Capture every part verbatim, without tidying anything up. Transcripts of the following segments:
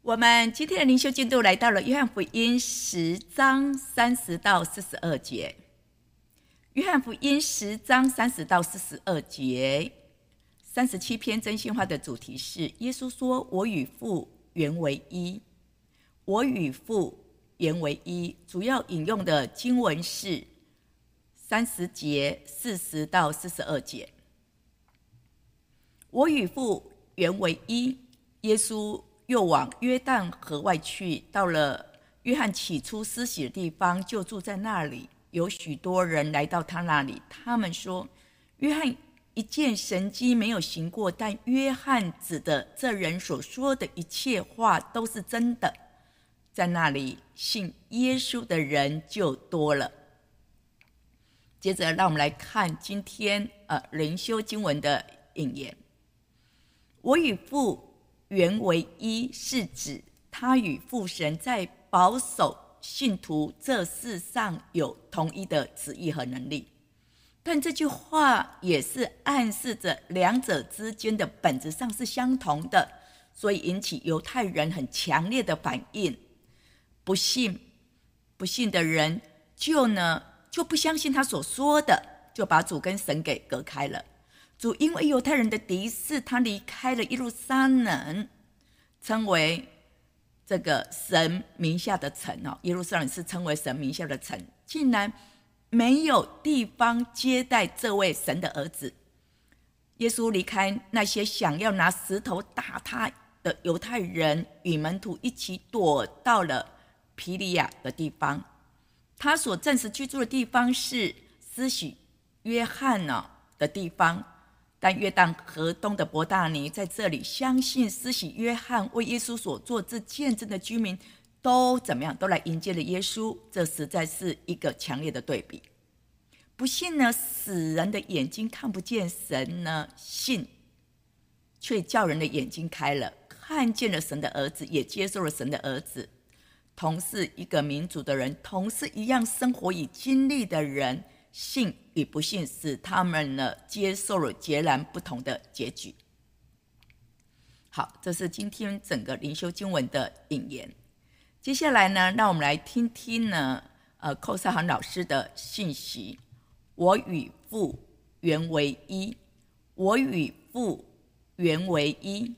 我们今天的灵修进度来到了约翰福音十章三十到四十二节。约翰福音十章三十到四十二节，三十七篇真心话的主题是耶稣说：“我与父原为一。”我与父原为一，主要引用的经文是三十节四十到四十二节。我与父原为一，耶稣又往约旦河外去，到了约翰起初施洗的地方，就住在那里。有许多人来到他那里，他们说：“约翰一件神迹没有行过，但约翰指的这人所说的一切话都是真的。”在那里信耶稣的人就多了。接着让我们来看今天呃灵修经文的引言。我与父原为一，是指他与父神在保守信徒这世上有同一的旨意和能力，但这句话也是暗示着两者之间的本质上是相同的，所以引起犹太人很强烈的反应。不信不信的人就呢就不相信他所说的，就把主跟神给隔开了。主因为犹太人的敌视，他离开了耶路撒冷，称为这个神名下的城。耶路撒冷是称为神名下的城，竟然没有地方接待这位神的儿子。耶稣离开那些想要拿石头打他的犹太人，与门徒一起躲到了庇利亚的地方。他所暂时居住的地方是施洗约翰的地方，但约旦河东的伯大尼在这里相信施洗约翰为耶稣所做之见证的居民都怎么样，都来迎接了耶稣。这实在是一个强烈的对比。不信呢，死人的眼睛看不见神呢，信却叫人的眼睛开了，看见了神的儿子，也接受了神的儿子。同是一个民族的人，同是一样生活与经历的人，信与不信使他们呢接受了截然不同的结局。好，这是今天整个灵修经文的引言。接下来呢，让我们来听听呢，呃，寇少涵老师的信息。我与父原为一，我与父原为一。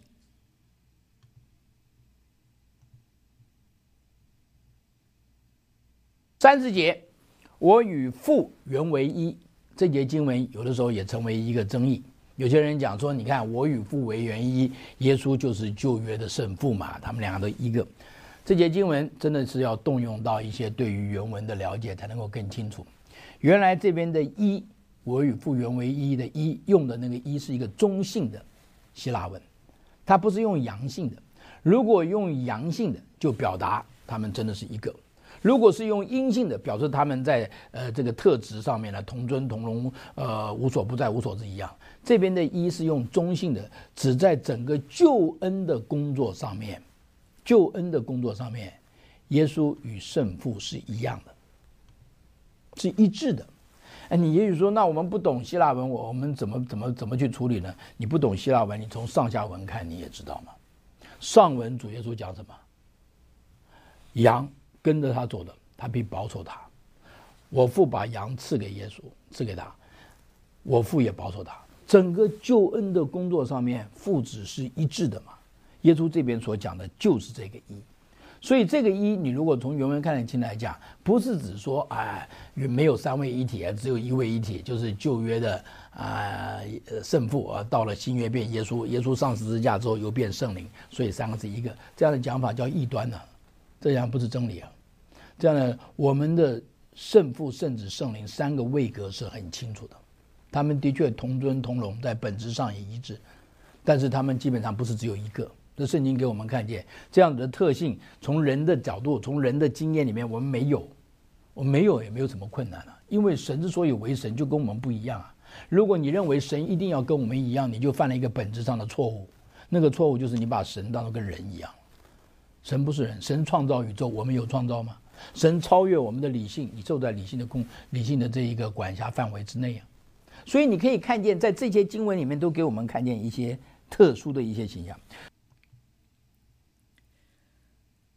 三十节，我与父原为一。这节经文有的时候也成为一个争议。有些人讲说，你看我与父为原一，耶稣就是旧约的圣父嘛，他们两个都一个。这节经文真的是要动用到一些对于原文的了解才能够更清楚。原来这边的一，我与父原为一的一，用的那个一是一个中性的希腊文，它不是用阳性的。如果用阳性的，就表达他们真的是一个。如果是用阴性的，表示他们在呃这个特质上面呢同尊同荣，呃无所不在，无所不一样。这边的一是用中性的，指在整个救恩的工作上面，救恩的工作上面，耶稣与圣父是一样的，是一致的。哎，你也许说，那我们不懂希腊文，我们怎么怎么怎么去处理呢？你不懂希腊文，你从上下文看你也知道嘛。上文主耶稣讲什么？羊跟着他走的，他必保守他。我父把羊赐给耶稣，赐给他，我父也保守他。整个救恩的工作上面，父子是一致的嘛。耶稣这边所讲的就是这个一。所以这个一，你如果从原文看得清来讲，不是指说哎没有三位一体，只有一位一体，就是旧约的啊、呃、圣父啊，到了新约变耶稣，耶稣上十字架之后又变圣灵，所以三个是一个。这样的讲法叫异端呢、啊，这样不是真理啊。这样呢，我们的圣父、圣子、圣灵三个位格是很清楚的，他们的确同尊同荣，在本质上也一致，但是他们基本上不是只有一个。这圣经给我们看见这样子的特性，从人的角度，从人的经验里面，我们没有，我们没有也没有什么困难啊，因为神之所以为神，就跟我们不一样啊。如果你认为神一定要跟我们一样，你就犯了一个本质上的错误，那个错误就是你把神当作跟人一样。神不是人，神创造宇宙，我们有创造吗？神超越我们的理性，你受在理性的控理性的这一个管辖范围之内啊。所以你可以看见，在这些经文里面都给我们看见一些特殊的一些形象。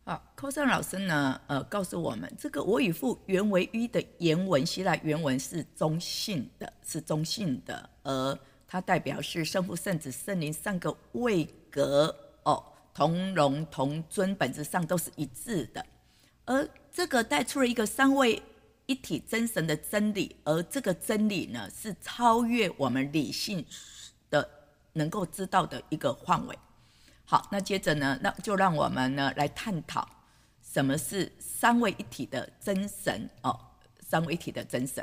好，寇尚老师呢，呃，告诉我们，这个我与父原为一的原文，希腊原文是中性的，是中性的，而它代表是圣父、圣子、圣灵三个位格哦，同荣同尊，本质上都是一致的。而这个带出了一个三位一体真神的真理，而这个真理呢，是超越我们理性的能够知道的一个范围。好，那接着呢，那就让我们呢来探讨什么是三位一体的真神哦，三位一体的真神。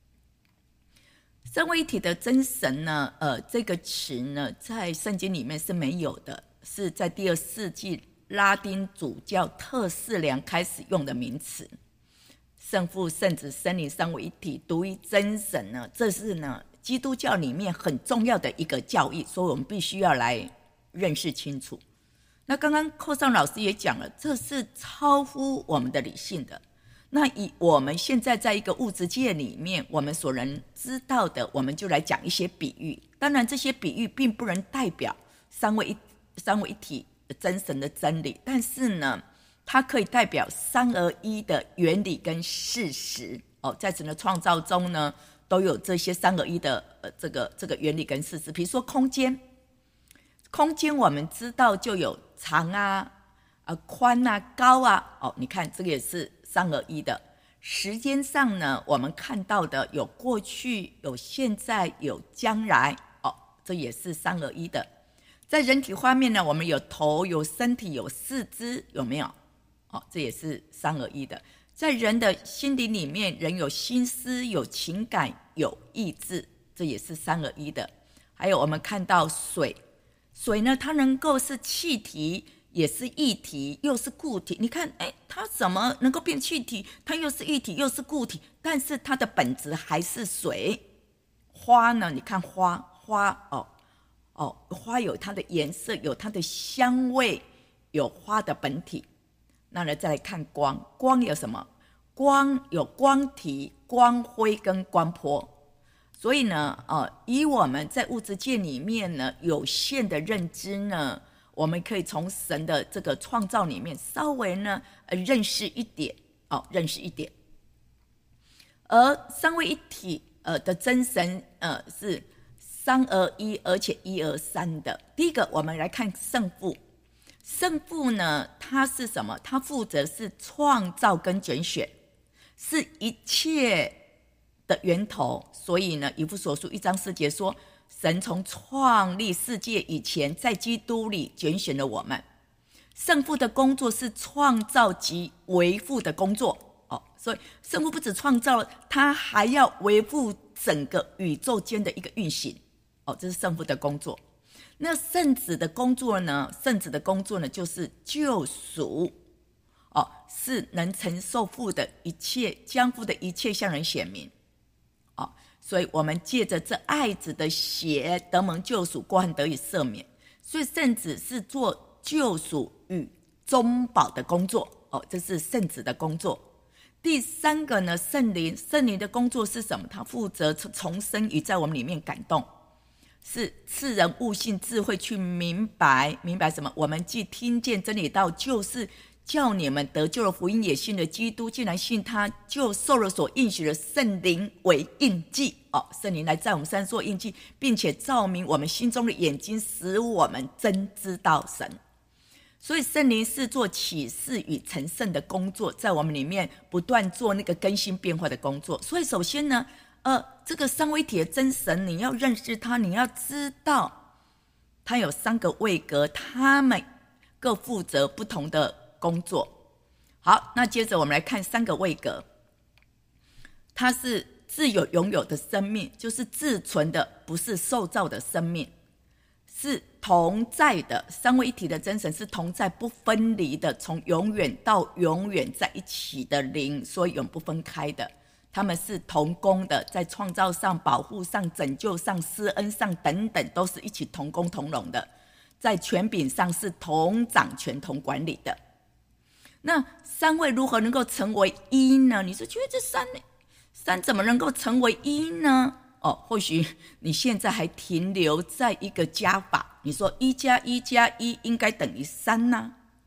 三位一体的真神呢，呃，这个词呢，在圣经里面是没有的，是在第二世纪拉丁主教特士良开始用的名词。圣父、圣子、圣灵三位一体，独一真神呢，这是呢基督教里面很重要的一个教义，所以我们必须要来认识清楚。那刚刚寇尚老师也讲了，这是超乎我们的理性的。那以我们现在在一个物质界里面，我们所能知道的，我们就来讲一些比喻。当然，这些比喻并不能代表三位一三位一体真神的真理，但是呢，它可以代表三而一的原理跟事实。哦，在整个创造中呢，都有这些三而一的呃这个这个原理跟事实。比如说空间。空间我们知道就有长啊、呃宽啊、高啊，哦，你看这个也是三而一的。时间上呢，我们看到的有过去、有现在、有将来，哦，这也是三而一的。在人体方面呢，我们有头、有身体、有四肢，有没有？哦，这也是三而一的。在人的心灵里面，人有心思、有情感、有意志，这也是三而一的。还有我们看到水。水呢，它能够是气体，也是液体，又是固体。你看，哎，它怎么能够变气体？它又是液体，又是固体，但是它的本质还是水。花呢？你看花，花哦哦，花有它的颜色，有它的香味，有花的本体。那呢，再来看光，光有什么？光有光体、光辉跟光波。所以呢，呃，以我们在物质界里面呢有限的认知呢，我们可以从神的这个创造里面稍微呢、呃、认识一点，哦，认识一点。而三位一体呃的真神呃是三而一，而且一而三的。第一个，我们来看圣父。圣父呢，他是什么？他负责是创造跟拣选，是一切的源头。所以呢，以弗所书一章四节说，神从创立世界以前，在基督里拣选了我们。圣父的工作是创造及维护的工作哦，所以圣父不只创造了，他还要维护整个宇宙间的一个运行哦，这是圣父的工作。那圣子的工作呢？圣子的工作呢，就是救赎哦，是能承受父的一切，将父的一切向人显明。哦，所以我们借着这爱子的血得蒙救赎，过犯得以赦免。所以圣子是做救赎与中保的工作哦，这是圣子的工作。第三个呢，圣灵，圣灵的工作是什么？他负责重生与在我们里面感动，是赐人悟性智慧去明白明白什么？我们既听见真理道，就是叫你们得救了福音，也信了基督，既然信他，就受了所应许的圣灵为印记哦，圣灵来在我们身上做印记，并且照明我们心中的眼睛，使我们真知道神。所以圣灵是做启示与成圣的工作，在我们里面不断做那个更新变化的工作。所以首先呢，呃，这个三位一体的真神，你要认识他，你要知道他有三个位格，他们各负责不同的工作。好，那接着我们来看三个位格。它是自有永有的生命，就是自存的，不是受造的生命，是同在的。三位一体的真神是同在不分离的，从永远到永远在一起的灵，所以永不分开的。他们是同工的，在创造上、保护上、拯救上、施恩上等等，都是一起同工同荣的。在权柄上是同掌权、同管理的。那三位如何能够成为一呢？你是觉得这三三怎么能够成为一呢？哦，或许你现在还停留在一个加法，你说一加一加一应该等于三呢？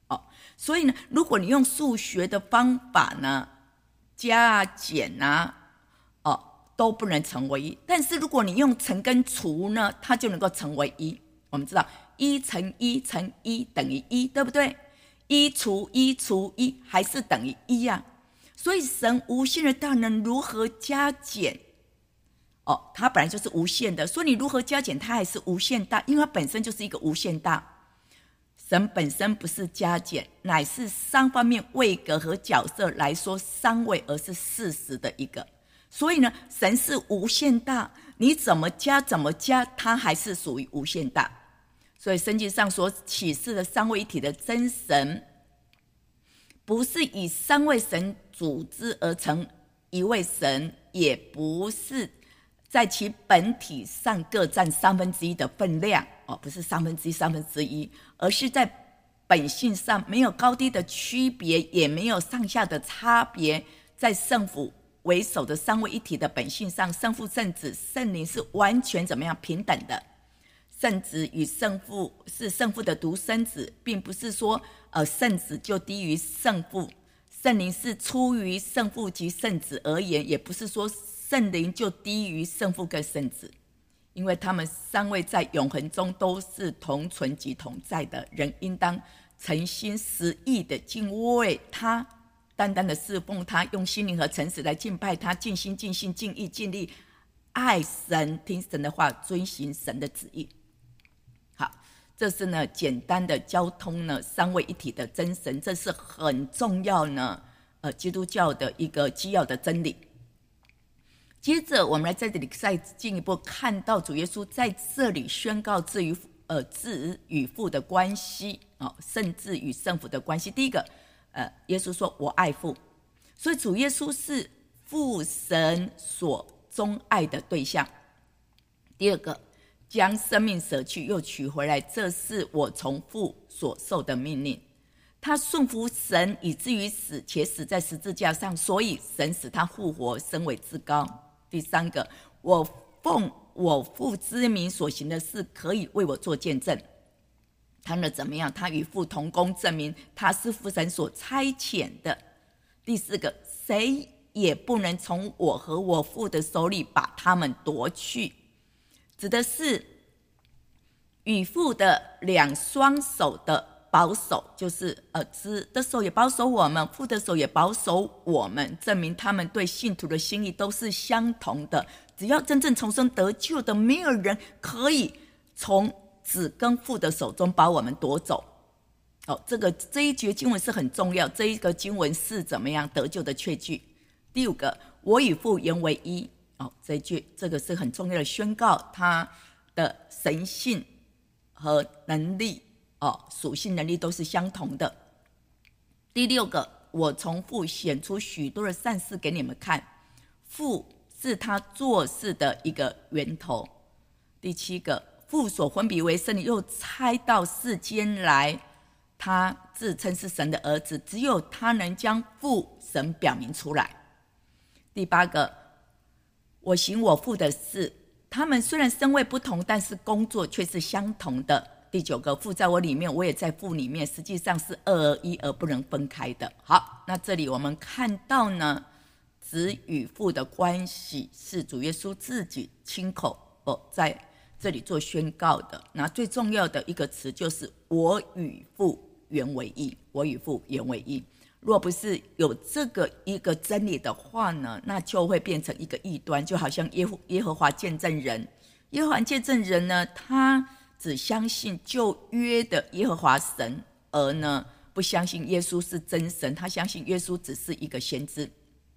哦，所以呢，如果你用数学的方法呢，加啊减啊，哦，都不能成为一。但是如果你用乘跟除呢，它就能够成为一。我们知道一乘一乘一等于一，对不对？一除一除一还是等于一啊。所以神无限的大能如何加减？哦，它本来就是无限的，所以你如何加减它还是无限大，因为它本身就是一个无限大。神本身不是加减，乃是三方面位格和角色来说三位，而是事实的一个。所以呢，神是无限大，你怎么加怎么加，它还是属于无限大。所以圣经上所启示的三位一体的真神，不是以三位神组织而成一位神，也不是在其本体上各占三分之一的分量，哦，不是三分之一三分之一，而是在本性上没有高低的区别，也没有上下的差别。在圣父为首的三位一体的本性上，圣父、圣子、圣灵是完全怎么样平等的。圣子与圣父是圣父的独生子，并不是说呃圣子就低于圣父，圣灵是出于圣父及圣子而言，也不是说圣灵就低于圣父跟圣子，因为他们三位在永恒中都是同存及同在的。人应当诚心实意的敬畏他，单单的侍奉他，用心灵和诚实来敬拜他，尽心尽性尽意尽力爱神，听神的话，遵行神的旨意。好，这是呢简单的交通呢三位一体的真神，这是很重要呢呃基督教的一个基要的真理。接着我们来在这里再进一步看到主耶稣在这里宣告至于呃子与父的关系，哦，圣子与圣父的关系。第一个，呃，耶稣说我爱父，所以主耶稣是父神所钟爱的对象。第二个，将生命舍去又取回来，这是我从父所受的命令。他顺服神以至于死，且死在十字架上，所以神使他复活，升为至高。第三个，我奉我父之名所行的事，可以为我做见证。他呢怎么样？他与父同工，证明他是父神所差遣的。第四个，谁也不能从我和我父的手里把他们夺去，指的是与父的两双手的保守，就是呃，子的手也保守我们，父的手也保守我们，证明他们对信徒的心意都是相同的。只要真正重生得救的，没有人可以从子跟父的手中把我们夺走。哦，这个这一节经文是很重要，这一个经文是怎么样得救的确据。第五个，我与父原为一。哦，这一句这个是很重要的宣告，他的神性和能力。哦，属性能力都是相同的。第六个，我从父显出许多的善事给你们看，父是他做事的一个源头。第七个，父所分别为圣的又差到世间来，他自称是神的儿子，只有他能将父神表明出来。第八个，我行我父的事，他们虽然身位不同，但是工作却是相同的。第九个，父在我里面，我也在父里面，实际上是二而一而不能分开的。好，那这里我们看到呢，子与父的关系是主耶稣自己亲口哦在这里做宣告的。那最重要的一个词就是我与父原为一，我与父原为一。若不是有这个一个真理的话呢，那就会变成一个异端，就好像耶和耶和华见证人，耶和华见证人呢，他只相信旧约的耶和华神，而呢不相信耶稣是真神，他相信耶稣只是一个先知。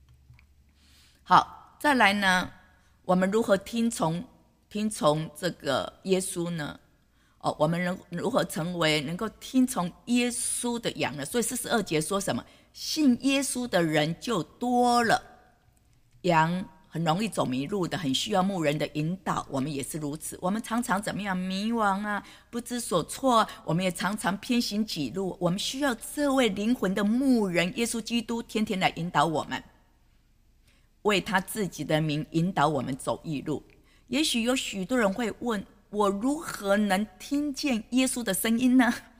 好，再来呢，我们如何听从听从这个耶稣呢？哦，我们能如何成为能够听从耶稣的羊呢？所以四十二节说什么？信耶稣的人就多了，羊很容易走迷路的，很需要牧人的引导。我们也是如此，我们常常怎么样迷惘啊，不知所措啊，我们也常常偏行己路。我们需要这位灵魂的牧人耶稣基督天天来引导我们，为他自己的名引导我们走义路。也许有许多人会问，我如何能听见耶稣的声音呢？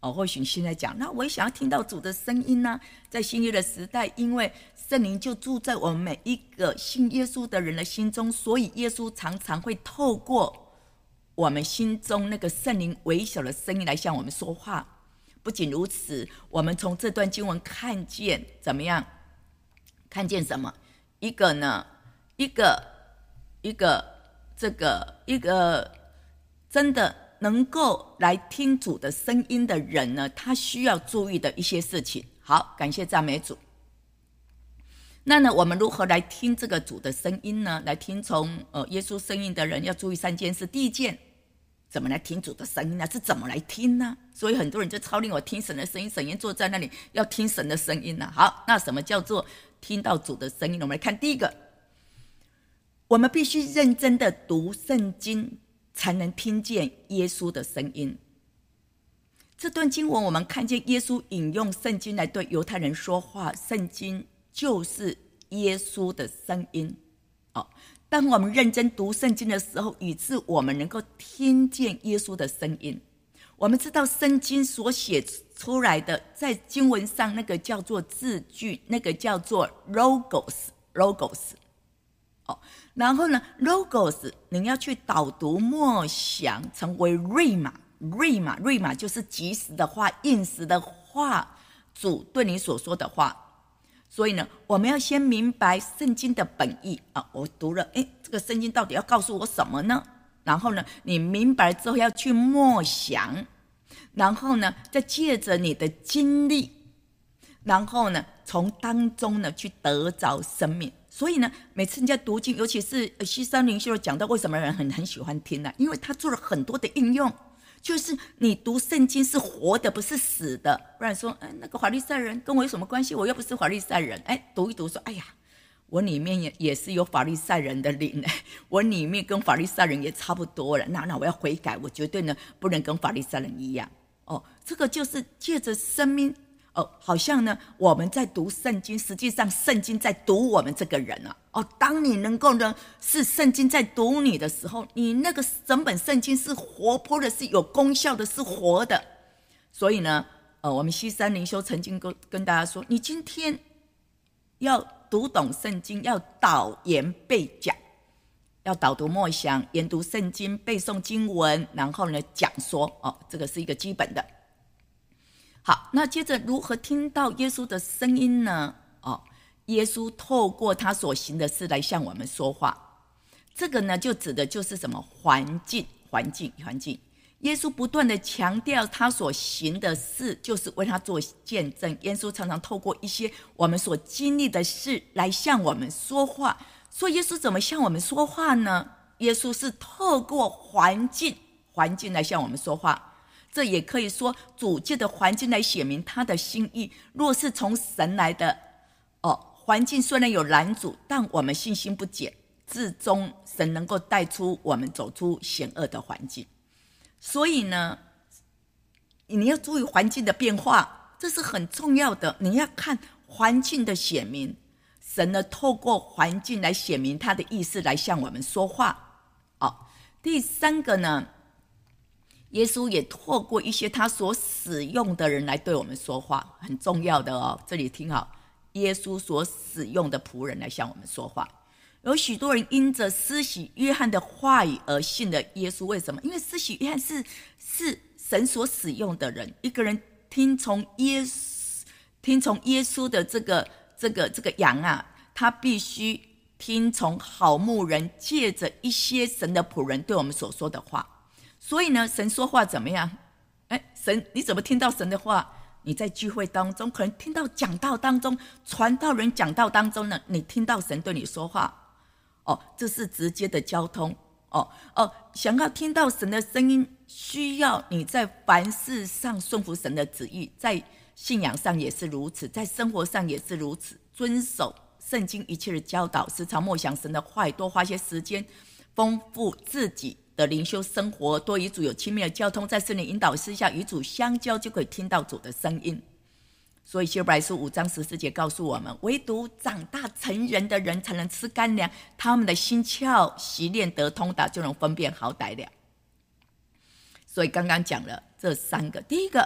哦，或许你现在讲，那我也想要听到主的声音呢、啊。在新约的时代，因为圣灵就住在我们每一个信耶稣的人的心中，所以耶稣常常会透过我们心中那个圣灵微小的声音来向我们说话。不仅如此，我们从这段经文看见怎么样？看见什么？一个呢，一个一个这个一个真的能够来听主的声音的人呢，他需要注意的一些事情。好，感谢赞美主。那呢，我们如何来听这个主的声音呢？来听从呃耶稣声音的人要注意三件事。第一件，怎么来听主的声音呢？是怎么来听呢？所以很多人就操练我听神的声音，神也坐在那里要听神的声音呢。好，那什么叫做听到主的声音？我们来看第一个，我们必须认真的读圣经，才能听见耶稣的声音。这段经文我们看见耶稣引用圣经来对犹太人说话，圣经就是耶稣的声音。哦，当我们认真读圣经的时候，以致我们能够听见耶稣的声音。我们知道圣经所写出来的，在经文上那个叫做字句，那个叫做 logos logos。哦，然后呢 logos 你要去导读默想，成为 rhema rhema rhema 就是即时的话，应时的话，主对你所说的话。所以呢，我们要先明白圣经的本意啊。我读了，诶，这个圣经到底要告诉我什么呢？然后呢，你明白之后要去默想，然后呢，再借着你的经历，然后呢，从当中呢去得着生命。所以呢，每次人家读经，尤其是西山灵修讲到为什么人很很喜欢听呢、啊？因为他做了很多的应用。就是你读圣经是活的，不是死的。不然说，哎，那个法利赛人跟我有什么关系？我又不是法利赛人。哎，读一读说，哎呀，我里面 也, 也是有法利赛人的灵，我里面跟法利赛人也差不多了。那那我要悔改，我绝对呢不能跟法利赛人一样。哦，这个就是借着生命。哦，好像呢我们在读圣经，实际上圣经在读我们这个人啊。哦，当你能够呢是圣经在读你的时候，你那个整本圣经是活泼的，是有功效的，是活的。所以呢呃，我们西山灵修曾经 跟, 跟大家说，你今天要读懂圣经，要导言背讲，要导读默想，研读圣经，背诵经文，然后呢讲说。哦，这个是一个基本的。好，那接着如何听到耶稣的声音呢？哦，耶稣透过他所行的事来向我们说话。这个呢，就指的就是什么？环境，环境，环境。耶稣不断的强调他所行的事，就是为他做见证。耶稣常常透过一些我们所经历的事来向我们说话。所以耶稣怎么向我们说话呢？耶稣是透过环境，环境来向我们说话。这也可以说主借的环境来写明他的心意。若是从神来的哦，环境虽然有拦阻，但我们信心不减，至终神能够带出我们走出险恶的环境。所以呢，你要注意环境的变化，这是很重要的。你要看环境的显明，神呢透过环境来显明他的意思，来向我们说话。哦，第三个呢，耶稣也透过一些他所使用的人来对我们说话，很重要的哦。这里听好，耶稣所使用的仆人来向我们说话。有许多人因着施洗约翰的话语而信了耶稣，为什么？因为施洗约翰是是神所使用的人。一个人听从耶稣，听从耶稣的这个这个这个羊啊，他必须听从好牧人，借着一些神的仆人对我们所说的话。所以呢，神说话怎么样？哎，神你怎么听到神的话？你在聚会当中，可能听到讲道当中，传道人讲道当中呢，你听到神对你说话。哦，这是直接的交通。哦哦，想要听到神的声音，需要你在凡事上顺服神的旨意，在信仰上也是如此，在生活上也是如此，遵守圣经一切的教导，时常默想神的话语，多花些时间丰富自己的灵修生活，多与主有亲密的交通，在圣灵引导之下与主相交，就可以听到主的声音。所以希伯来书五章十四节告诉我们，唯独长大成人的人才能吃干粮，他们的心窍习练得通达，就能分辨好歹了。所以刚刚讲了这三个，第一个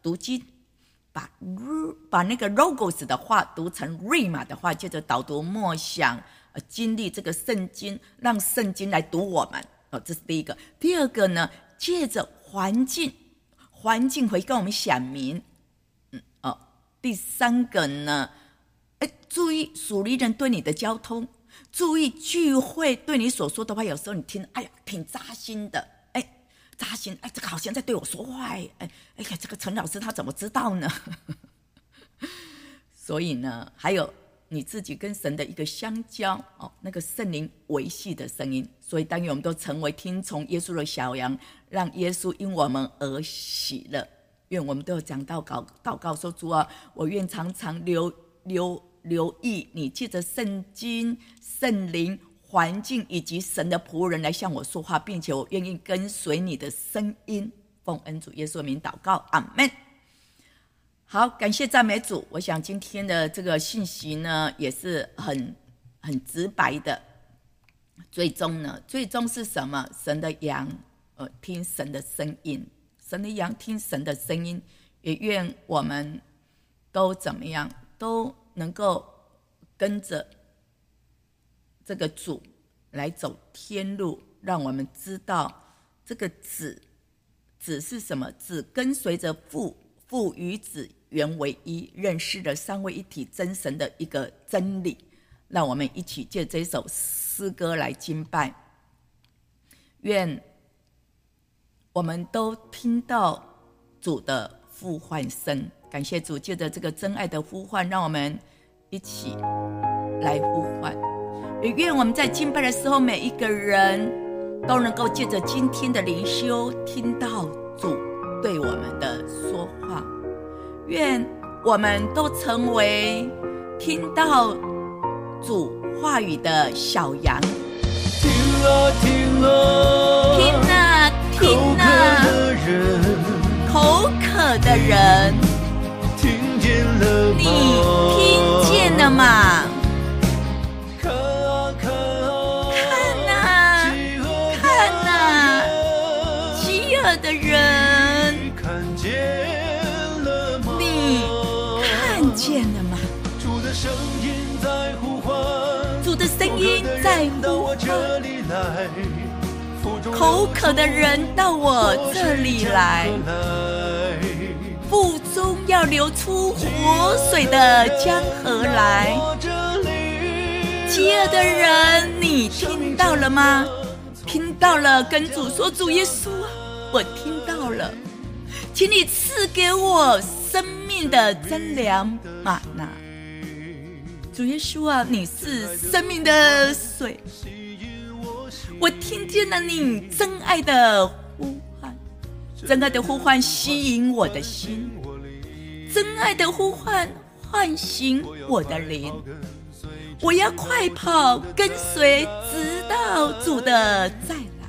读经，把把那个 logos 的话读成 rhema 的话，接着导读默想，呃，经历这个圣经，让圣经来读我们。哦，这是第一个。第二个呢，借着环境，环境会跟我们显明。嗯，哦，第三个呢，哎，注意属灵人对你的交通，注意聚会对你所说的话，有时候你听，哎呀，挺扎心的。扎心，哎，这个好像在对我说话，哎，哎呀，这个陈老师他怎么知道呢？所以呢，还有你自己跟神的一个相交哦，那个圣灵维系的声音。所以，但愿我们都成为听从耶稣的小羊，让耶稣因我们而喜乐。愿我们都有讲祷告，祷告说：主啊，我愿常常留留留意你借着圣经、圣灵。环境以及神的仆人来向我说话，并且我愿意跟随你的声音。奉恩主耶稣的名祷告，阿们。好，感谢赞美主。我想今天的这个信息呢，也是很很直白的。最终呢，最终是什么？神的羊，呃，听神的声音。神的羊听神的声音，也愿我们都怎么样，都能够跟着这个主来走天路，让我们知道这个子子是什么？子跟随着父，父与子原为一，认识了三位一体真神的一个真理。让我们一起借这首诗歌来敬拜。愿我们都听到主的呼唤声，感谢主，借着这个真爱的呼唤，让我们一起来呼唤。也愿我们在敬拜的时候，每一个人都能够借着今天的灵修，听到主对我们的说话。愿我们都成为听到主话语的小羊。 听啊听啊， 听啊听啊，口渴的人， 听见了吗？ 你听见了吗？的人，你看见了吗？ 主的声音在呼唤， 主的声音在呼唤，口渴的人到我这里来，腹中要流出活水的江河来。饥饿的人，你听到了吗？听到了，跟主说：主耶稣啊，我听到了，请你赐给我生命的真粮玛纳。主耶稣啊，你是生命的水，我听见了你真爱的呼唤，真爱的呼唤吸引我的心，真爱的呼唤唤醒我的灵。我要快跑跟随，直到主的再来。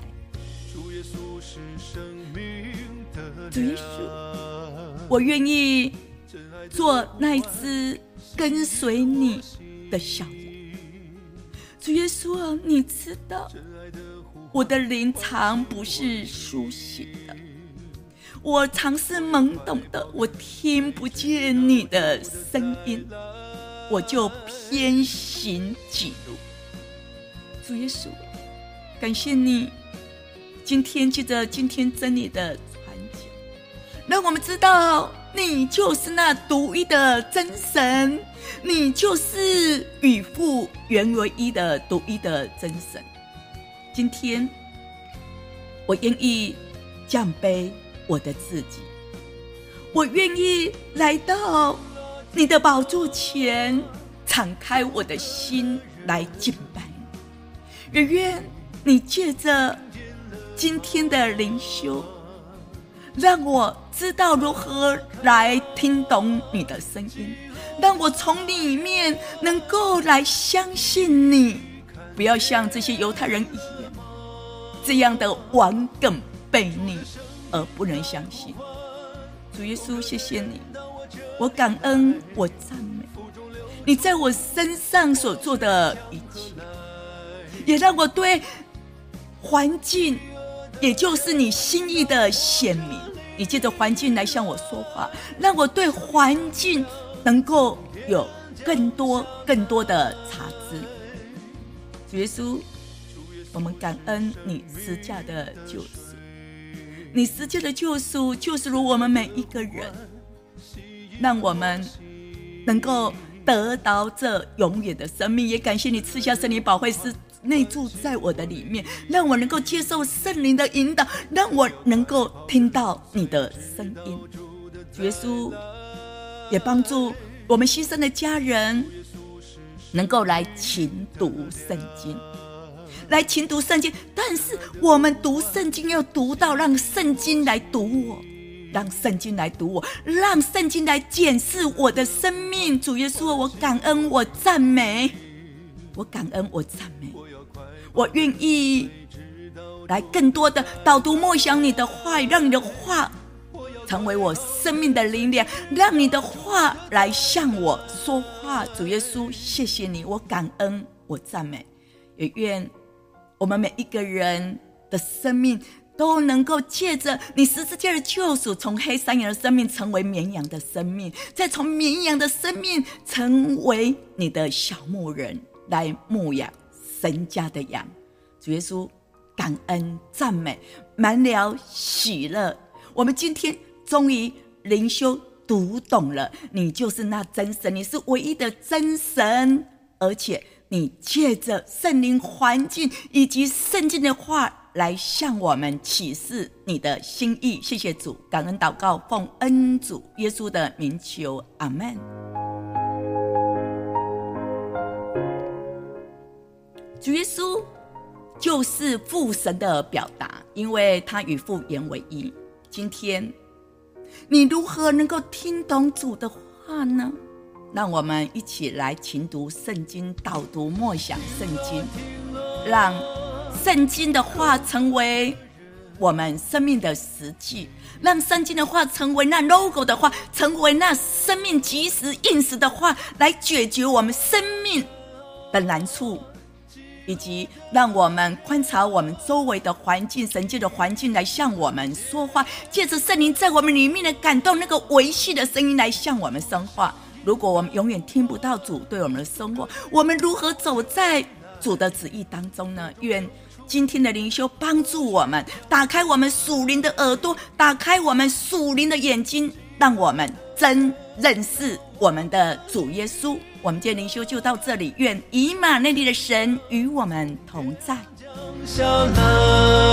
主耶稣，我愿意做那一只跟随你的小羊。主耶稣啊，你知道我的灵常不是苏醒的，我常是懵懂的，我听不见你的声音，我就偏行己路。主耶稣，感谢你今天借着今天真理的传讲，让我们知道你就是那独一的真神，你就是与父原为一的独一的真神。今天我愿意降卑我的自己，我愿意来到你的宝座前，敞开我的心来敬拜你。也愿你借着今天的灵修，让我知道如何来听懂你的声音，让我从里面能够来相信你，不要像这些犹太人一样这样的顽梗悖逆而不能相信。主耶稣，谢谢你，我感恩，我赞美你在我身上所做的一切，也让我对环境，也就是你心意的显明， 你借着环境来向我说话，让我对环境能够有更多更多的察知。主耶稣，我们感恩你十架的救赎，你十架的救赎就是如我们每一个人，让我们能够得到这永远的生命。也感谢你赐下圣灵保惠师内住在我的里面，让我能够接受圣灵的引导，让我能够听到你的声音。主耶稣也帮助我们牺牲的家人能够来勤读圣经，来勤读圣经。但是我们读圣经要读到让圣经来读我，让圣经来读我，让圣经来检视我的生命。主耶稣，我感恩，我赞美，我感恩，我赞美，我愿意来更多的导读默想你的话语，让你的话成为我生命的灵粮，让你的话来向我说话。主耶稣，谢谢你，我感恩，我赞美。也愿我们每一个人的生命都能够借着你十字架的救赎，从黑山羊的生命成为绵羊的生命，再从绵羊的生命成为你的小牧人，来牧养神家的羊。主耶稣，感恩赞美，满了喜乐。我们今天终于灵修读懂了，你就是那真神，你是唯一的真神，而且你借着圣灵环境以及圣经的话来向我们启示你的心意。谢谢主，感恩祷告，奉恩主耶稣的名求，阿们。主耶稣就是父神的表达，因为他与父原为一。今天你如何能够听懂主的话呢？让我们一起来勤读圣经，导读默想圣经，让圣经的话成为我们生命的实际，让圣经的话成为那 logo 的话，成为那生命即时应时的话，来解决我们生命的难处，以及让我们观察我们周围的环境，神界的环境来向我们说话，借着圣灵在我们里面的感动，那个维系的声音来向我们说话。如果我们永远听不到主对我们的生活，我们如何走在主的旨意当中呢？愿今天的灵修帮助我们打开我们属灵的耳朵，打开我们属灵的眼睛，让我们真认识我们的主耶稣。我们今天灵修就到这里，愿以马内利的神与我们同在。